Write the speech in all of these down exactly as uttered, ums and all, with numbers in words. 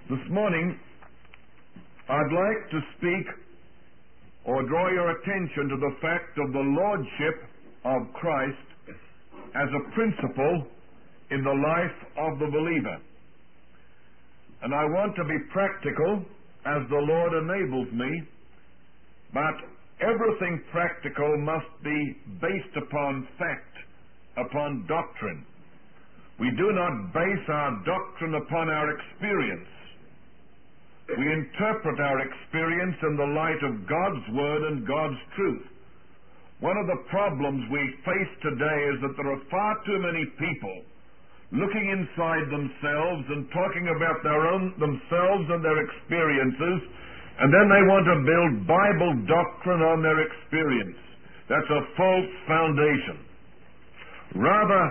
This morning, I'd like to speak or draw your attention to the fact of the lordship of Christ as a principle in the life of the believer. And I want to be practical as the Lord enables me, but everything practical must be based upon fact, upon doctrine. We do not base our doctrine upon our experience. We interpret our experience in the light of God's Word and God's truth. One of the problems we face today is that there are far too many people looking inside themselves and talking about their own themselves and their experiences, and then they want to build Bible doctrine on their experience. That's a false foundation. Rather,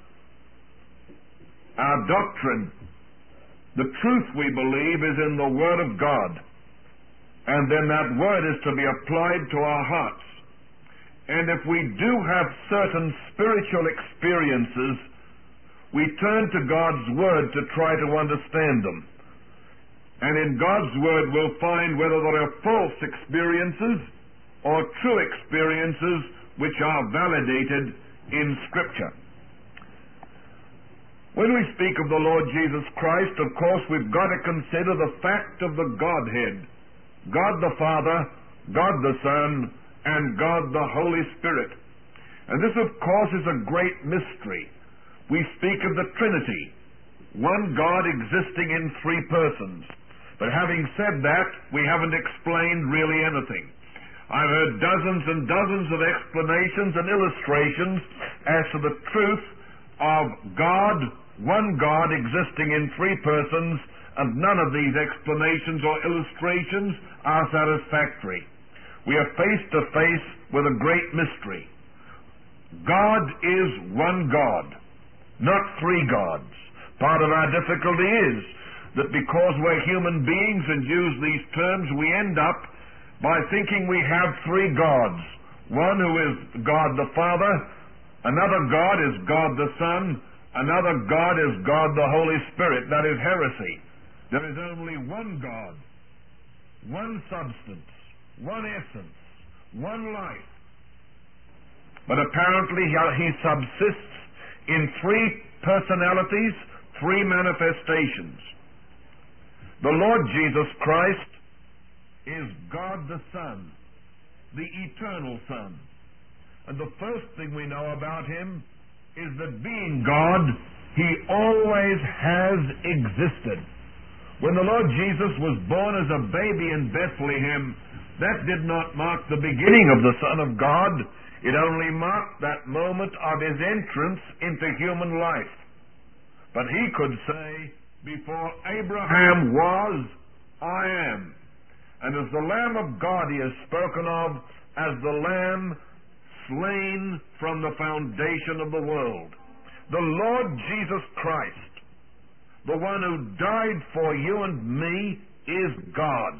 our doctrine, the truth we believe, is in the Word of God. And then that Word is to be applied to our hearts. And if we do have certain spiritual experiences, we turn to God's Word to try to understand them. And in God's Word we'll find whether there are false experiences or true experiences which are validated in Scripture. When we speak of the Lord Jesus Christ, of course, we've got to consider the fact of the Godhead. God the Father, God the Son, and God the Holy Spirit. And this, of course, is a great mystery. We speak of the Trinity, one God existing in three persons. But having said that, we haven't explained really anything. I've heard dozens and dozens of explanations and illustrations as to the truth of God, one God existing in three persons, and none of these explanations or illustrations are satisfactory. We are face to face with a great mystery. God is one God, not three gods. Part of our difficulty is that because we're human beings and use these terms, we end up by thinking we have three gods. One who is God the Father, another God is God the Son, another God is God the Holy Spirit. That is heresy. There is only one God, one substance, one essence, one life. But apparently he subsists in three personalities, three manifestations. The Lord Jesus Christ is God the Son, the eternal Son. And the first thing we know about him is that being God, he always has existed. When the Lord Jesus was born as a baby in Bethlehem, that did not mark the beginning of the Son of God. It only marked that moment of his entrance into human life. But he could say, before Abraham was, I am. And as the Lamb of God he is spoken of as the Lamb slain from the foundation of the world. The Lord Jesus Christ, the one who died for you and me, is God.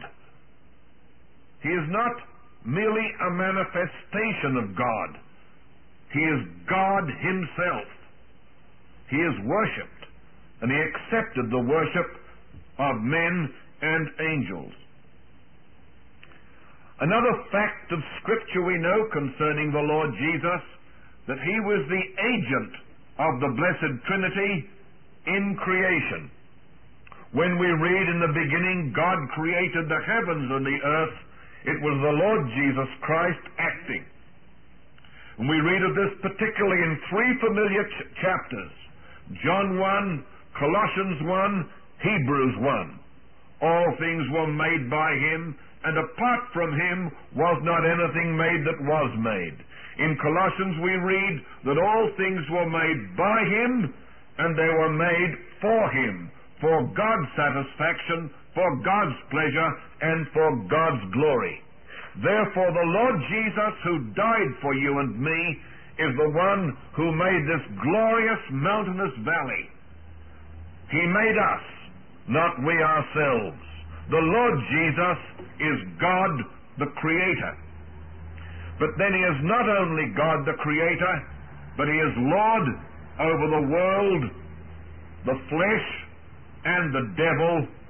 He is not merely a manifestation of God. He is God himself. He is worshipped, and he accepted the worship of men and angels. Another fact of Scripture we know concerning the Lord Jesus, that he was the agent of the Blessed Trinity in creation. When we read in the beginning, God created the heavens and the earth, it was the Lord Jesus Christ acting. And we read of this particularly in three familiar ch- chapters. John one, Colossians one, Hebrews one. All things were made by him, and apart from him was not anything made that was made. In Colossians we read that all things were made by him, and they were made for him, for God's satisfaction, for God's pleasure, and for God's glory. Therefore the Lord Jesus, who died for you and me, is the one who made this glorious mountainous valley. He made us, not we ourselves. The Lord Jesus is God the Creator. But then he is not only God the Creator, but he is Lord over the world, the flesh, and the devil,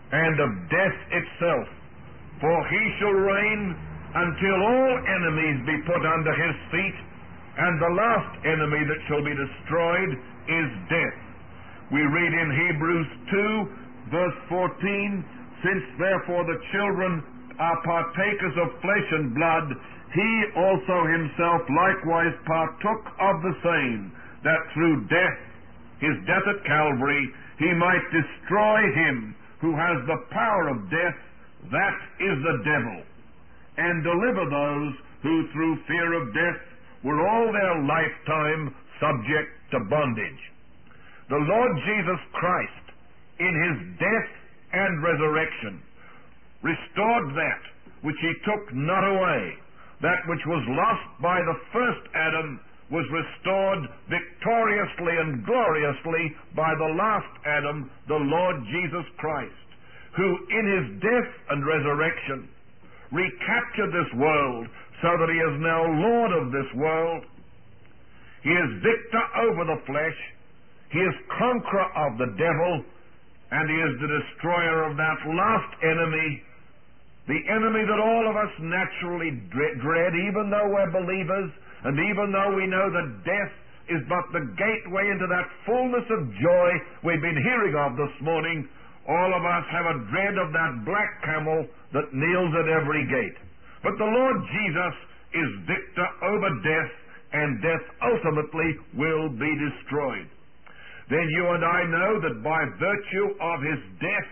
and of death itself. For he shall reign until all enemies be put under his feet, and the last enemy that shall be destroyed is death. We read in Hebrews two, verse fourteen, Since therefore the children are partakers of flesh and blood, he also himself likewise partook of the same, that through death, his death at Calvary, he might destroy him who has the power of death, that is the devil, and deliver those who through fear of death were all their lifetime subject to bondage. The Lord Jesus Christ, in his death and resurrection, restored that which he took not away. That which was lost by the first Adam was restored victoriously and gloriously by the last Adam, the Lord Jesus Christ, who in his death and resurrection recaptured this world so that he is now Lord of this world. He is victor over the flesh. He is conqueror of the devil, and he is the destroyer of that last enemy, the enemy that all of us naturally dread, even though we're believers, and even though we know that death is but the gateway into that fullness of joy we've been hearing of this morning. All of us have a dread of that black camel that kneels at every gate. But the Lord Jesus is victor over death, and death ultimately will be destroyed. Then you and I know that by virtue of his death,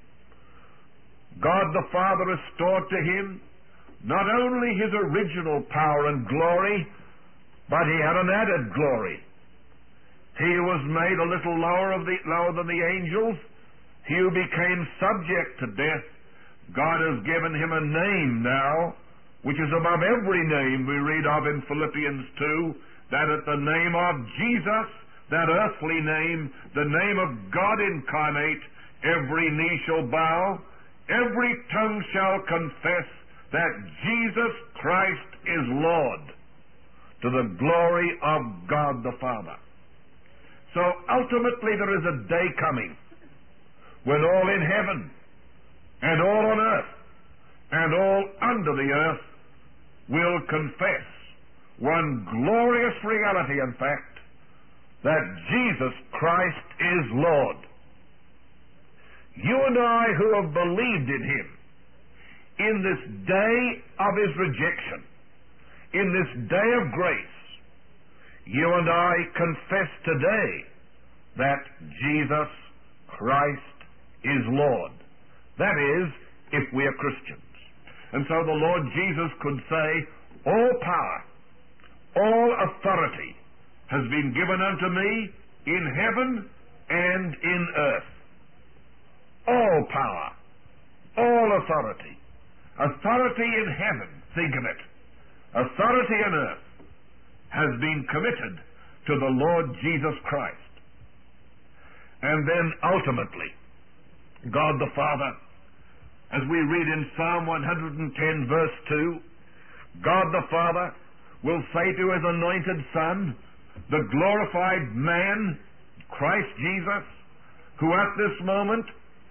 God the Father restored to him not only his original power and glory, but he had an added glory. He was made a little lower, of the, lower than the angels. He who became subject to death, God has given him a name now, which is above every name we read of in Philippians two, that at the name of Jesus, that earthly name, the name of God incarnate, every knee shall bow, every tongue shall confess that Jesus Christ is Lord, to the glory of God the Father. So ultimately there is a day coming when all in heaven and all on earth and all under the earth will confess one glorious reality, in fact, that Jesus Christ is Lord. You and I who have believed in him in this day of his rejection, in this day of grace, you and I confess today that Jesus Christ is Lord. That is, if we are Christians. And so the Lord Jesus could say, all power, all authority has been given unto me in heaven and in earth. All power, all authority. Authority in heaven, think of it. Authority on earth has been committed to the Lord Jesus Christ. And then ultimately, God the Father, as we read in Psalm one hundred ten verse two, God the Father will say to his anointed Son, the glorified man, Christ Jesus, who at this moment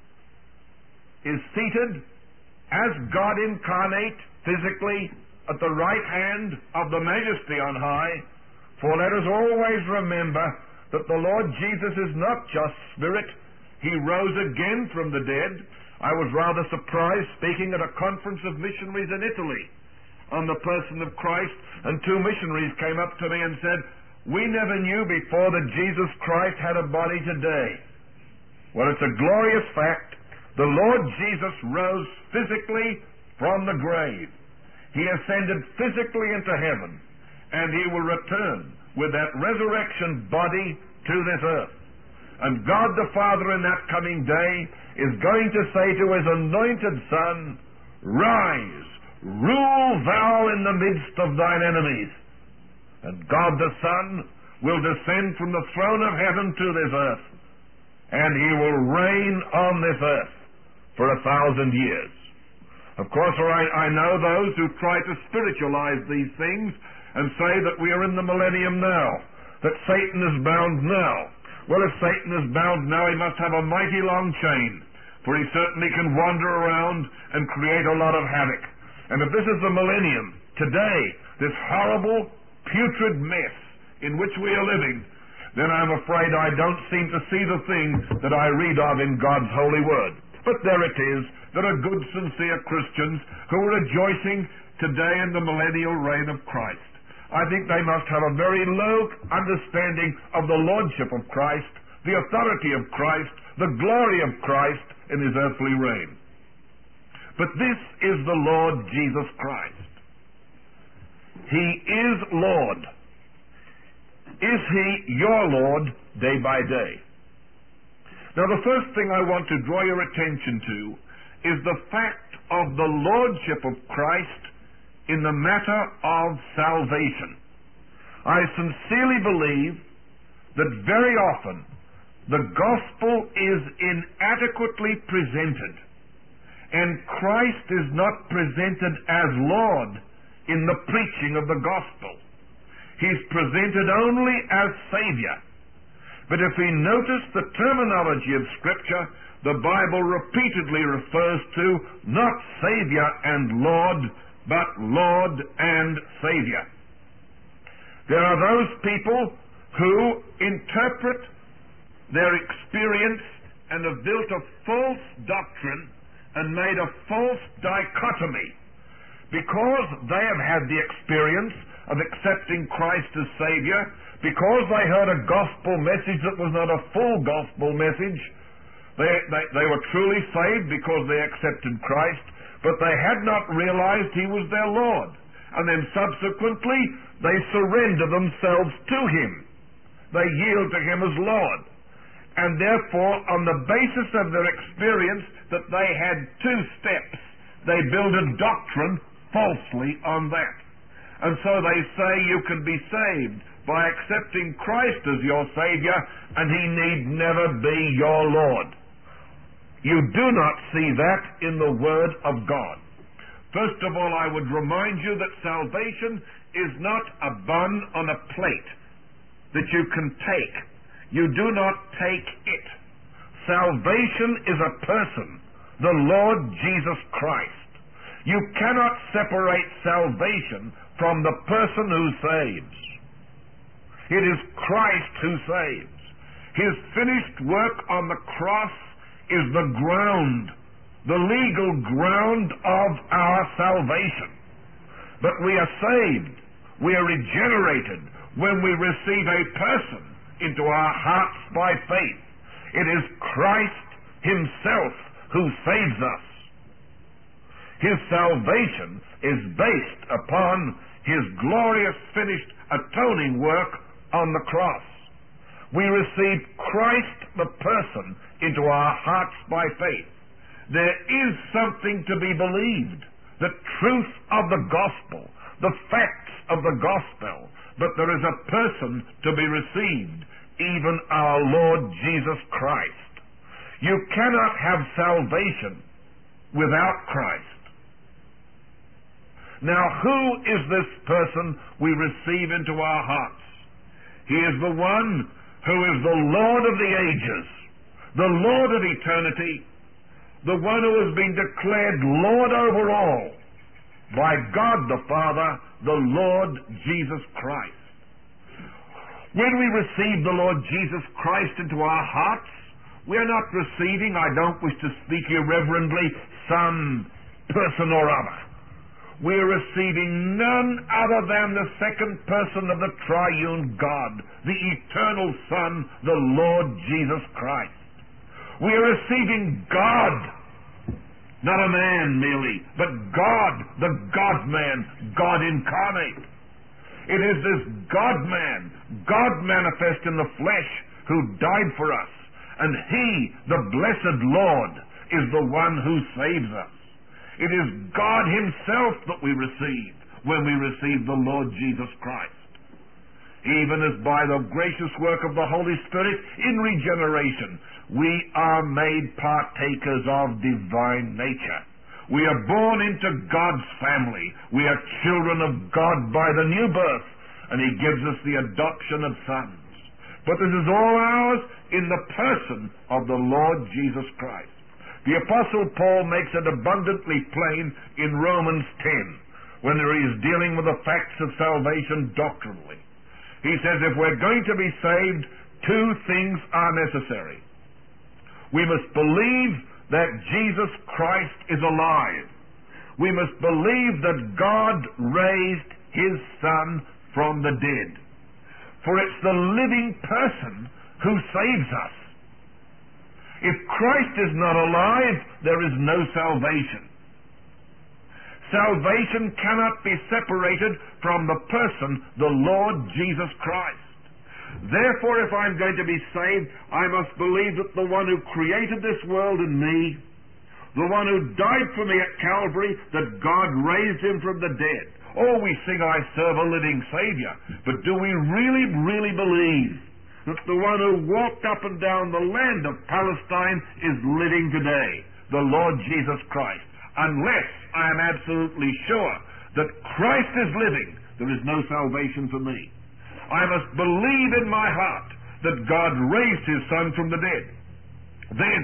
is seated as God incarnate physically at the right hand of the Majesty on high. For let us always remember that the Lord Jesus is not just spirit. He rose again from the dead. I was rather surprised speaking at a conference of missionaries in Italy on the person of Christ, and two missionaries came up to me and said, we never knew before that Jesus Christ had a body today. Well, it's a glorious fact. The Lord Jesus rose physically from the grave. He ascended physically into heaven, and he will return with that resurrection body to this earth. And God the Father in that coming day is going to say to his anointed Son, rise, rule thou in the midst of thine enemies. And God the Son will descend from the throne of heaven to this earth, and he will reign on this earth for a thousand years. Of course, I, I know those who try to spiritualize these things and say that we are in the millennium now, that Satan is bound now. Well, if Satan is bound now, he must have a mighty long chain. for he certainly can wander around and create a lot of havoc. And if this is the millennium, today, this horrible, putrid mess in which we are living, then I'm afraid I don't seem to see the things that I read of in God's holy word. But there it is. There are good, sincere Christians who are rejoicing today in the millennial reign of Christ. I think they must have a very low understanding of the lordship of Christ, the authority of Christ, the glory of Christ in his earthly reign. But this is the Lord Jesus Christ. He is Lord. Is he your Lord day by day? Now, the first thing I want to draw your attention to is the fact of the lordship of Christ in the matter of salvation. I sincerely believe that very often the gospel is inadequately presented, and Christ is not presented as Lord in the preaching of the gospel. He's presented only as Savior. But if we notice the terminology of Scripture, the Bible repeatedly refers to not Savior and Lord, but Lord and Savior. There are those people who interpret their experience and have built a false doctrine and made a false dichotomy. Because they have had the experience of accepting Christ as Savior, because they heard a gospel message that was not a full gospel message, they, they, they were truly saved because they accepted Christ, but they had not realized he was their Lord. And then subsequently, they surrender themselves to him. They yield to him as Lord. And therefore, on the basis of their experience that they had two steps, they build a doctrine falsely on that. And so they say you can be saved by accepting Christ as your Savior, and he need never be your Lord. You do not see that in the Word of God. First of all, I would remind you that salvation is not a bun on a plate that you can take. You do not take it. Salvation is a person, the Lord Jesus Christ. You cannot separate salvation from the person who saves. It is Christ who saves. His finished work on the cross is the ground, the legal ground of our salvation. But we are saved, we are regenerated when we receive a person into our hearts by faith. It is Christ himself who saves us. His salvation is based upon his glorious finished atoning work on the cross. We receive Christ the person into our hearts by faith. There is something to be believed, the truth of the gospel, the facts of the gospel, but there is a person to be received, even our Lord Jesus Christ. You cannot have salvation without Christ. Now, who is this person we receive into our hearts? He is the one who is the Lord of the ages, the Lord of eternity, the one who has been declared Lord over all by God the Father, the Lord Jesus Christ. When we receive the Lord Jesus Christ into our hearts, we are not receiving, I don't wish to speak irreverently, some person or other. We are receiving none other than the second person of the triune God, the eternal Son, the Lord Jesus Christ. We are receiving God, not a man merely, but God, the God-man, God incarnate. It is this God-man, God manifest in the flesh, who died for us, and he, the blessed Lord, is the one who saves us. It is God himself that we receive when we receive the Lord Jesus Christ. Even as by the gracious work of the Holy Spirit in regeneration, we are made partakers of divine nature. We are born into God's family. We are children of God by the new birth, and he gives us the adoption of sons. But this is all ours in the person of the Lord Jesus Christ. The Apostle Paul makes it abundantly plain in Romans ten, when he is dealing with the facts of salvation doctrinally. He says if we're going to be saved, two things are necessary. We must believe that Jesus Christ is alive. We must believe that God raised His Son from the dead. For it's the living person who saves us. If Christ is not alive, there is no salvation. Salvation cannot be separated from the person, the Lord Jesus Christ. Therefore, if I'm going to be saved, I must believe that the one who created this world and me, the one who died for me at Calvary, that God raised Him from the dead. Oh, we sing, I serve a living Savior. But do we really, really believe that the one who walked up and down the land of Palestine is living today, the Lord Jesus Christ? Unless I am absolutely sure that Christ is living, there is no salvation for me. I must believe in my heart that God raised His Son from the dead. Then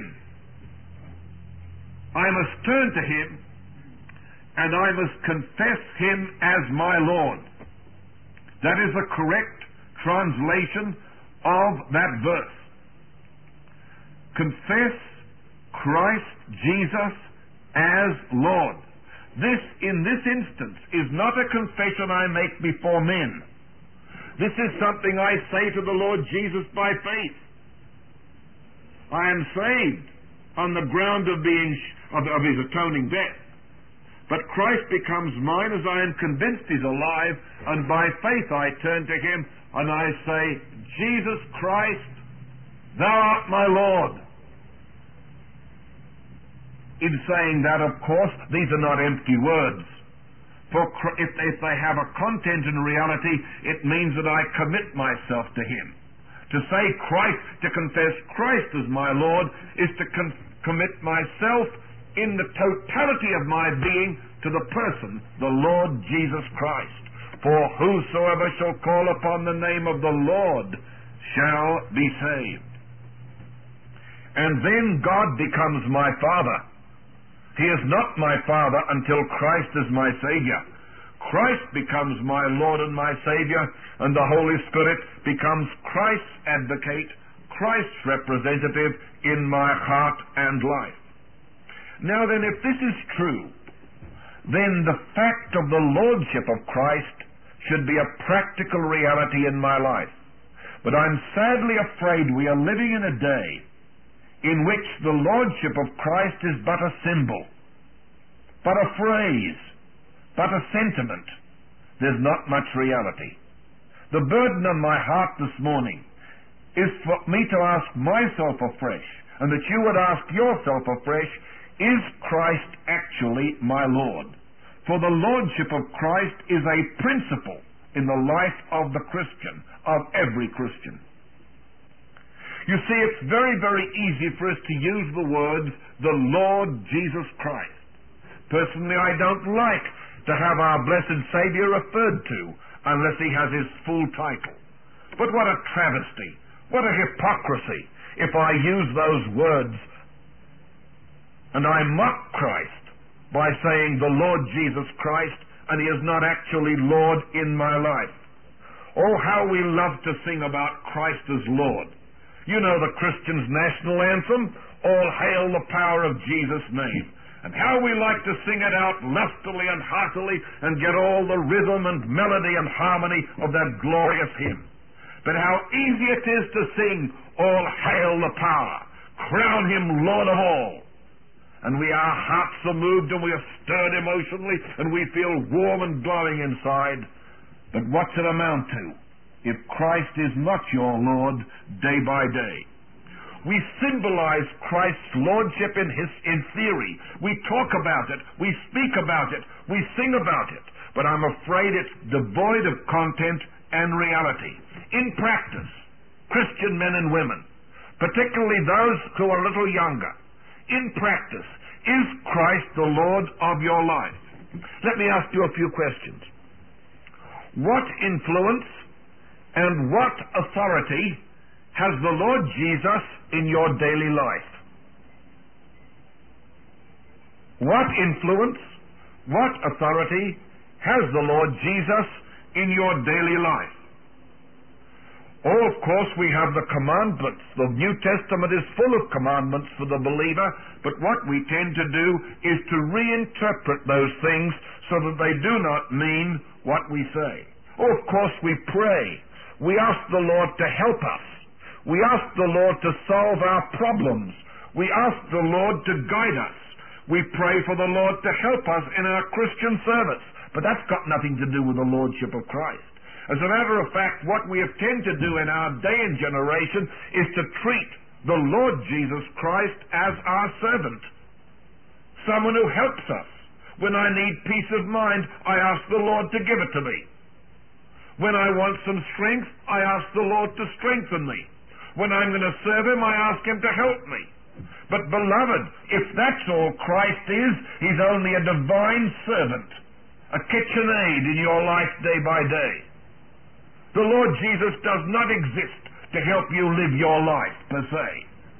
I must turn to Him and I must confess Him as my Lord. That is the correct translation of that verse. Confess Christ Jesus as Lord. This, in this instance, is not a confession I make before men. This is something I say to the Lord Jesus by faith. I am saved on the ground of being of, of His atoning death. But Christ becomes mine as I am convinced He's alive, and by faith I turn to Him and I say, Jesus Christ, Thou art my Lord. In saying that, of course, these are not empty words. For if, if they have a content and reality, it means that I commit myself to Him. To say Christ, to confess Christ as my Lord, is to con- commit myself in the totality of my being to the person, the Lord Jesus Christ. For whosoever shall call upon the name of the Lord shall be saved. And then God becomes my Father. He is not my Father until Christ is my Savior. Christ becomes my Lord and my Savior, and the Holy Spirit becomes Christ's advocate, Christ's representative in my heart and life. Now then, if this is true, then the fact of the Lordship of Christ should be a practical reality in my life. But I'm sadly afraid we are living in a day in which the Lordship of Christ is but a symbol, but a phrase, but a sentiment. There's not much reality. The burden on my heart this morning is for me to ask myself afresh, and that you would ask yourself afresh, is Christ actually my Lord? For the Lordship of Christ is a principle in the life of the Christian, of every Christian. You see, it's very, very easy for us to use the words, the Lord Jesus Christ. Personally, I don't like to have our blessed Savior referred to unless He has His full title. But what a travesty, what a hypocrisy if I use those words and I mock Christ by saying the Lord Jesus Christ, and He is not actually Lord in my life. Oh, how we love to sing about Christ as Lord. You know the Christian's national anthem, All Hail the Power of Jesus' Name. And how we like to sing it out lustily and heartily and get all the rhythm and melody and harmony of that glorious hymn. But how easy it is to sing, All Hail the Power, crown Him Lord of all. And we, our hearts are moved and we are stirred emotionally and we feel warm and glowing inside. But what's it amount to if Christ is not your Lord day by day? We symbolize Christ's Lordship in, his, in theory. We talk about it. We speak about it. We sing about it. But I'm afraid it's devoid of content and reality. In practice, Christian men and women, particularly those who are a little younger, in practice, is Christ the Lord of your life? Let me ask you a few questions. What influence and what authority has the Lord Jesus in your daily life? What influence, what authority has the Lord Jesus in your daily life? Oh, of course, we have the commandments. The New Testament is full of commandments for the believer, but what we tend to do is to reinterpret those things so that they do not mean what we say. Oh, of course, we pray. We ask the Lord to help us. We ask the Lord to solve our problems. We ask the Lord to guide us. We pray for the Lord to help us in our Christian service, but that's got nothing to do with the Lordship of Christ. As a matter of fact, what we tend to do in our day and generation is to treat the Lord Jesus Christ as our servant, someone who helps us. When I need peace of mind, I ask the Lord to give it to me. When I want some strength, I ask the Lord to strengthen me. When I'm going to serve Him, I ask Him to help me. But beloved, if that's all Christ is, He's only a divine servant, a kitchen aid in your life day by day. The Lord Jesus does not exist to help you live your life, per se.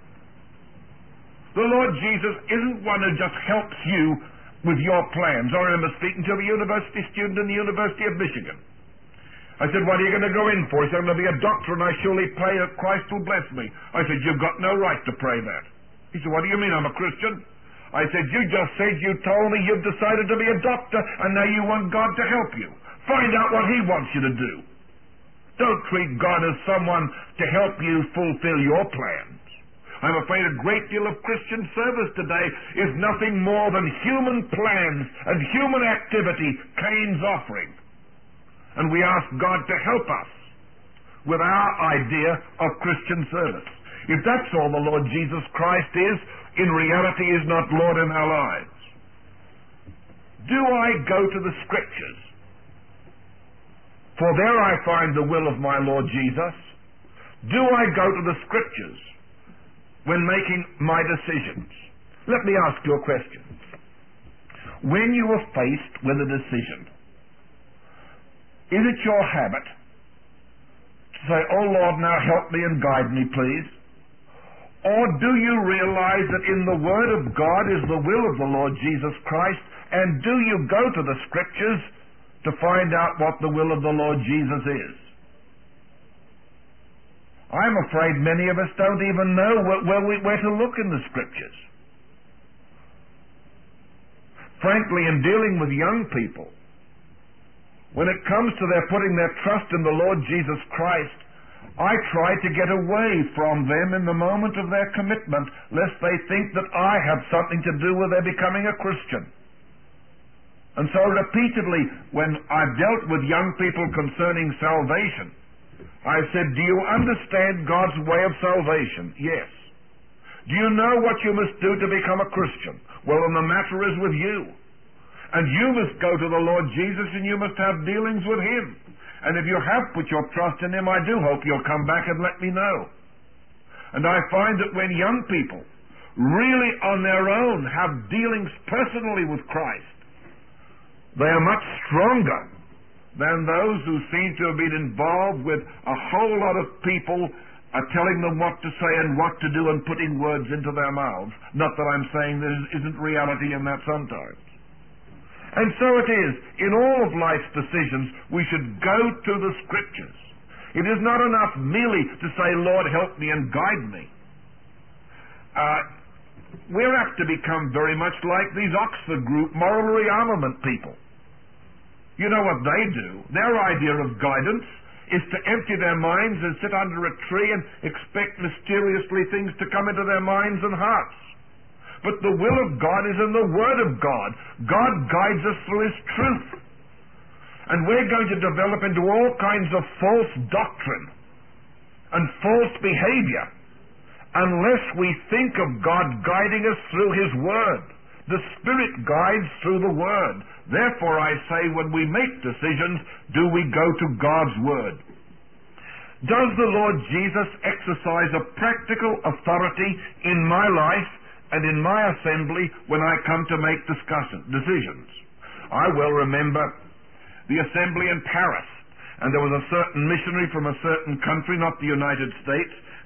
The Lord Jesus isn't one who just helps you with your plans. I remember speaking to a university student in the University of Michigan. I said, what are you going to go in for? He said, I'm going to be a doctor and I surely pray that Christ will bless me. I said, you've got no right to pray that. He said, what do you mean, I'm a Christian? I said, you just said you told me you've decided to be a doctor and now you want God to help you. Find out what He wants you to do. Don't treat God as someone to help you fulfill your plans. I'm afraid a great deal of Christian service today is nothing more than human plans and human activity, Cain's offering. And we ask God to help us with our idea of Christian service. If that's all the Lord Jesus Christ is, in reality is not Lord in our lives. Do I go to the Scriptures? For there I find the will of my Lord Jesus. Do I go to the Scriptures when making my decisions? Let me ask you a question. When you are faced with a decision, is it your habit to say, oh Lord, now help me and guide me, please? Or do you realize that in the Word of God is the will of the Lord Jesus Christ, and do you go to the Scriptures to find out what the will of the Lord Jesus is? I'm afraid many of us don't even know where, where, we, where to look in the Scriptures. Frankly, in dealing with young people, when it comes to their putting their trust in the Lord Jesus Christ, I try to get away from them in the moment of their commitment, lest they think that I have something to do with their becoming a Christian. And so repeatedly, when I've dealt with young people concerning salvation, I've said, do you understand God's way of salvation? Yes. Do you know what you must do to become a Christian? Well, then the matter is with you. And you must go to the Lord Jesus and you must have dealings with Him. And if you have put your trust in Him, I do hope you'll come back and let me know. And I find that when young people really on their own have dealings personally with Christ, they are much stronger than those who seem to have been involved with a whole lot of people uh, telling them what to say and what to do and putting words into their mouths. Not that I'm saying there isn't reality in that sometimes. And so it is. In all of life's decisions, we should go to the Scriptures. It is not enough merely to say, Lord, help me and guide me. Uh, we're apt to become very much like these Oxford group moral rearmament people. You know what they do? Their idea of guidance is to empty their minds and sit under a tree and expect mysteriously things to come into their minds and hearts. But the will of God is in the Word of God. God guides us through His truth. And we're going to develop into all kinds of false doctrine and false behavior unless we think of God guiding us through His Word. The Spirit guides through the Word. Therefore, I say, when we make decisions, do we go to God's Word? Does the Lord Jesus exercise a practical authority in my life and in my assembly when I come to make discussion, decisions? I well remember the assembly in Paris, and there was a certain missionary from a certain country, not the United States,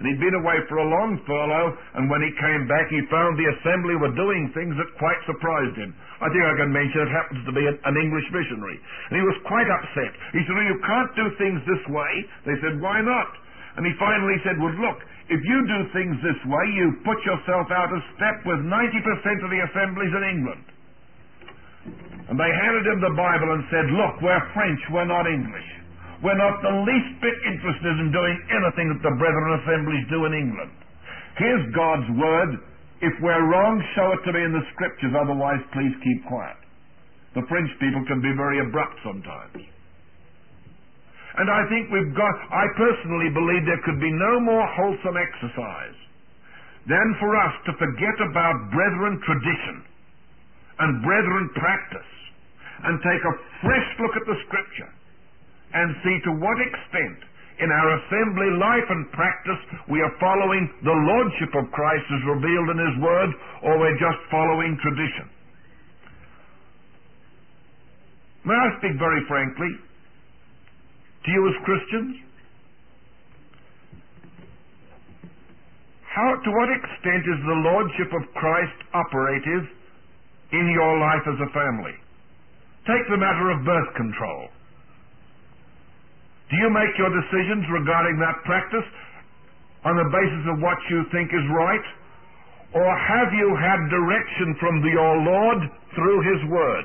And he'd been away for a long furlough, and when he came back, he found the assembly were doing things that quite surprised him. I think I can mention it happens to be an, an English missionary. And he was quite upset. He said, well, you can't do things this way. They said, why not? And he finally said, well, look, if you do things this way, you put yourself out of step with ninety percent of the assemblies in England. And they handed him the Bible and said, look, we're French, we're not English. We're not the least bit interested in doing anything that the Brethren assemblies do in England. Here's God's word. If we're wrong, show it to me in the Scriptures. Otherwise, please keep quiet. The French people can be very abrupt sometimes. And I think we've got, I personally believe there could be no more wholesome exercise than for us to forget about brethren tradition and brethren practice and take a fresh look at the Scripture and see to what extent in our assembly life and practice we are following the Lordship of Christ as revealed in His Word, or we're just following tradition. May I speak very frankly to you as Christians? How, to what extent is the Lordship of Christ operative in your life as a family? Take the matter of birth control. Do you make your decisions regarding that practice on the basis of what you think is right? Or have you had direction from the, your Lord through His Word?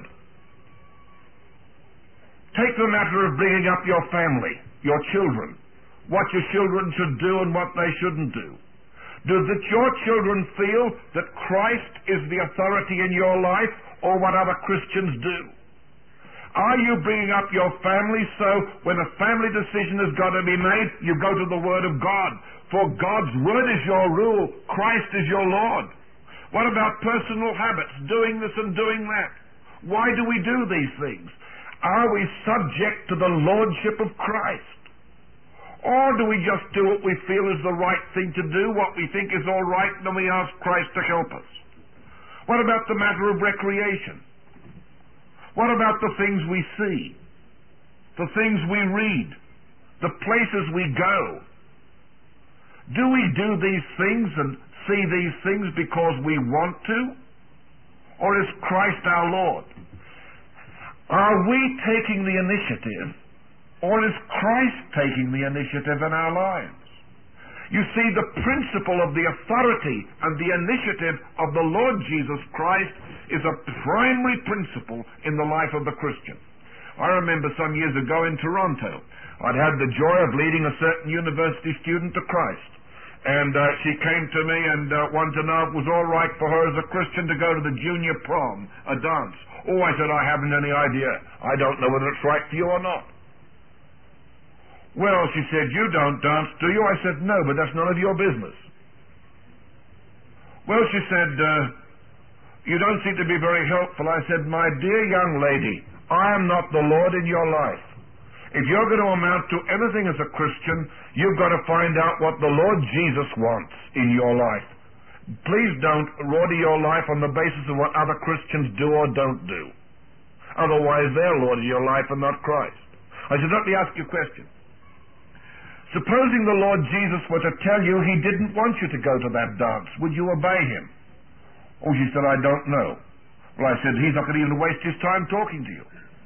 Take the matter of bringing up your family, your children, what your children should do and what they shouldn't do. Do that your children feel that Christ is the authority in your life, or what other Christians do? Are you bringing up your family so when a family decision has got to be made, you go to the Word of God? For God's Word is your rule. Christ is your Lord. What about personal habits, doing this and doing that? Why do we do these things? Are we subject to the Lordship of Christ? Or do we just do what we feel is the right thing to do, what we think is all right, and then we ask Christ to help us? What about the matter of recreation? What about the things we see, the things we read, the places we go? Do we do these things and see these things because we want to? Or is Christ our Lord? Are we taking the initiative, or is Christ taking the initiative in our lives? You see, the principle of the authority and the initiative of the Lord Jesus Christ is a primary principle in the life of the Christian. I remember some years ago in Toronto, I'd had the joy of leading a certain university student to Christ. And uh, she came to me and uh, wanted to know if it was all right for her as a Christian to go to the junior prom, a dance. Oh, I said, I haven't any idea. I don't know whether it's right for you or not. Well, she said, you don't dance, do you? I said, no, but that's none of your business. Well, she said, uh, you don't seem to be very helpful. I said, my dear young lady, I am not the Lord in your life. If you're going to amount to anything as a Christian, you've got to find out what the Lord Jesus wants in your life. Please don't order your life on the basis of what other Christians do or don't do. Otherwise, they're Lord of your life and not Christ. I said, let me ask you a question. Supposing the Lord Jesus were to tell you He didn't want you to go to that dance, would you obey Him? Oh, she said, I don't know. Well, I said, He's not going to even waste His time talking to you.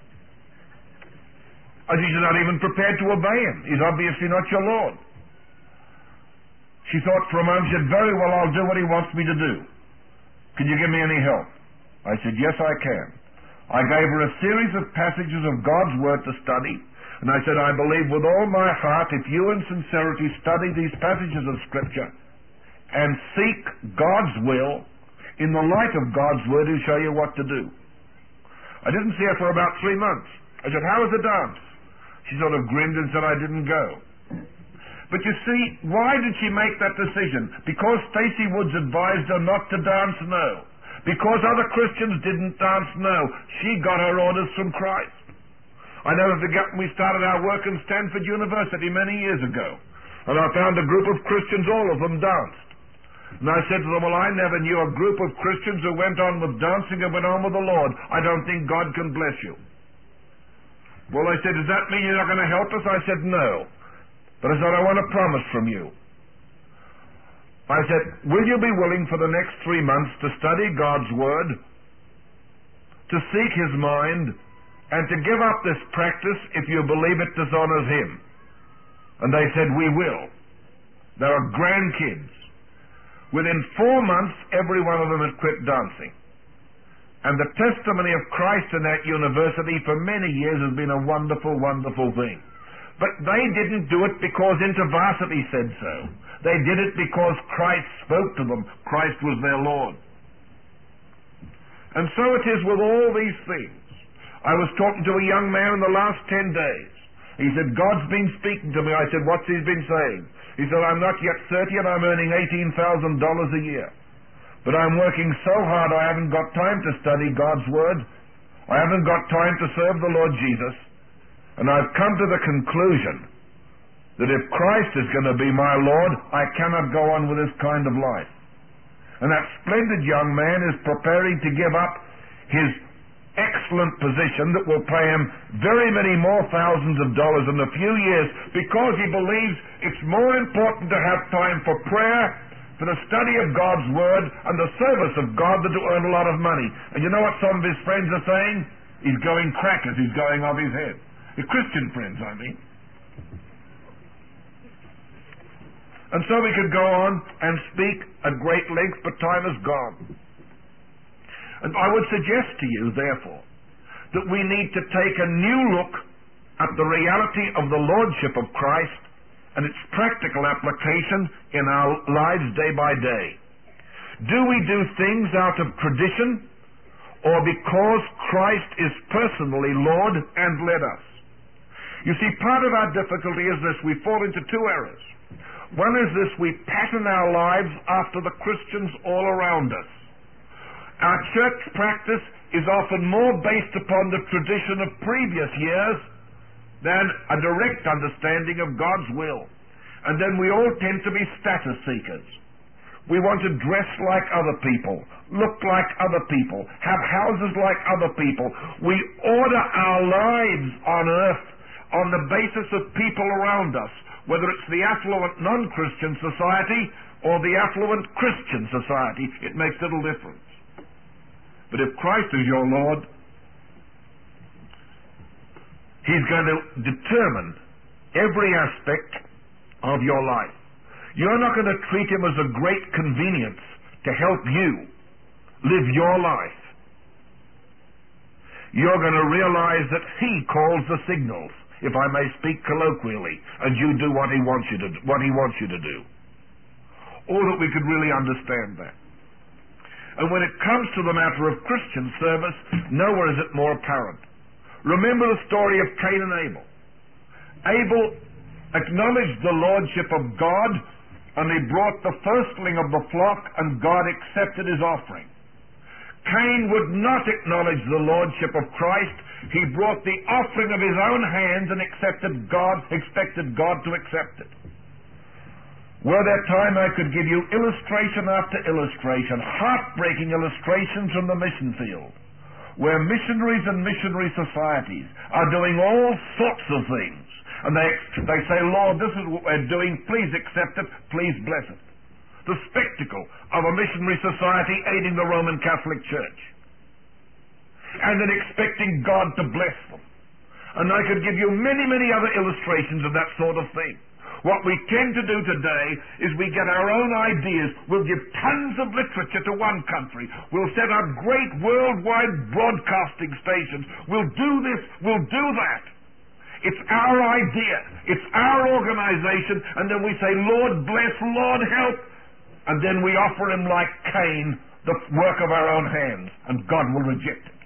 I said, you're not even prepared to obey Him. He's obviously not your Lord. She thought for a moment. She said, very well, I'll do what He wants me to do. Can you give me any help? I said, yes, I can. I gave her a series of passages of God's Word to study. And I said, I believe with all my heart, if you in sincerity study these passages of Scripture and seek God's will, in the light of God's Word, He'll show you what to do. I didn't see her for about three months. I said, how was the dance? She sort of grinned and said, I didn't go. But you see, why did she make that decision? Because Stacy Woods advised her not to dance? No. Because other Christians didn't dance? No. She got her orders from Christ. I never forget when we started our work in Stanford University many years ago. And I found a group of Christians, all of them danced. And I said to them, well, I never knew a group of Christians who went on with dancing and went on with the Lord. I don't think God can bless you. Well, I said, does that mean you're not going to help us? I said, no. But I said, I want a promise from you. I said, will you be willing for the next three months to study God's Word, to seek His mind, and to give up this practice if you believe it dishonors Him? And they said, we will. They are grandkids. Within four months, every one of them had quit dancing. And the testimony of Christ in that university for many years has been a wonderful, wonderful thing. But they didn't do it because InterVarsity said so. They did it because Christ spoke to them. Christ was their Lord. And so it is with all these things. I was talking to a young man in the last ten days. He said, God's been speaking to me. I said, what's He been saying? He said, I'm not yet thirty and I'm earning eighteen thousand dollars a year. But I'm working so hard I haven't got time to study God's Word. I haven't got time to serve the Lord Jesus. And I've come to the conclusion that if Christ is going to be my Lord, I cannot go on with this kind of life. And that splendid young man is preparing to give up his excellent position that will pay him very many more thousands of dollars in a few years because he believes it's more important to have time for prayer, for the study of God's Word, and the service of God than to earn a lot of money. And you know what some of his friends are saying? He's going crackers. He's going off his head. The Christian friends, I mean. And so we could go on and speak at great length, but time is gone. And I would suggest to you, therefore, that we need to take a new look at the reality of the Lordship of Christ and its practical application in our lives day by day. Do we do things out of tradition or because Christ is personally Lord and led us? You see, part of our difficulty is this: we fall into two errors. One is this: we pattern our lives after the Christians all around us. Our church practice is often more based upon the tradition of previous years than a direct understanding of God's will. And then we all tend to be status seekers. We want to dress like other people, look like other people, have houses like other people. We order our lives on earth on the basis of people around us, whether it's the affluent non-Christian society or the affluent Christian society. It makes little difference. But if Christ is your Lord, He's going to determine every aspect of your life. You're not going to treat Him as a great convenience to help you live your life. You're going to realize that He calls the signals, if I may speak colloquially, and you do what He wants you to do, what He wants you to do. Or that we could really understand that. And when it comes to the matter of Christian service, nowhere is it more apparent. Remember the story of Cain and Abel. Abel acknowledged the lordship of God, and he brought the firstling of the flock, and God accepted his offering. Cain would not acknowledge the lordship of Christ. He brought the offering of his own hands and accepted God, expected God to accept it. Were there time, I could give you illustration after illustration, heartbreaking illustrations from the mission field, where missionaries and missionary societies are doing all sorts of things. And they, they say, Lord, this is what we're doing. Please accept it. Please bless it. The spectacle of a missionary society aiding the Roman Catholic Church. And then expecting God to bless them. And I could give you many, many other illustrations of that sort of thing. What we tend to do today is we get our own ideas. We'll give tons of literature to one country. We'll set up great worldwide broadcasting stations. We'll do this, we'll do that. It's our idea. It's our organization. And then we say, Lord bless, Lord help. And then we offer Him like Cain the work of our own hands. And God will reject it.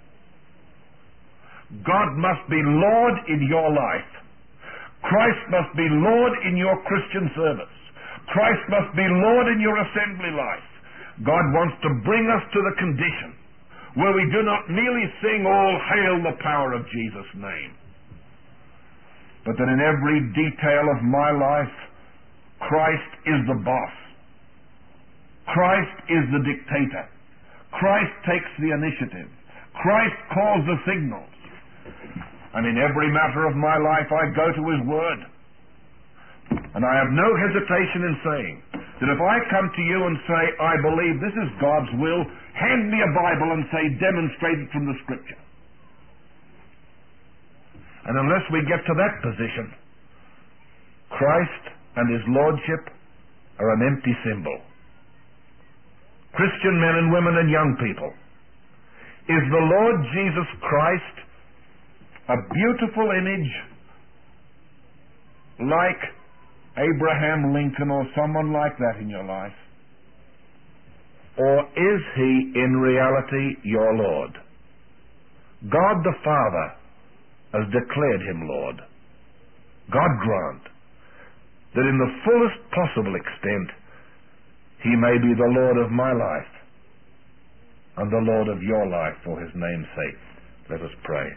God must be Lord in your life. Christ must be Lord in your Christian service. Christ must be Lord in your assembly life. God wants to bring us to the condition where we do not merely sing, all hail the power of Jesus' name, but that in every detail of my life, Christ is the boss. Christ is the dictator. Christ takes the initiative. Christ calls the signals. And in every matter of my life, I go to His Word. And I have no hesitation in saying That if I come to you and say, I believe this is God's will, hand me a Bible and say, demonstrate it from the Scripture. And unless we get to that position, Christ and His Lordship are an empty symbol. Christian men and women and young people, is the Lord Jesus Christ a beautiful image like Abraham Lincoln or someone like that in your life? Or is He in reality your Lord? God the Father has declared Him Lord. God grant that in the fullest possible extent He may be the Lord of my life and the Lord of your life for His name's sake. Let us pray.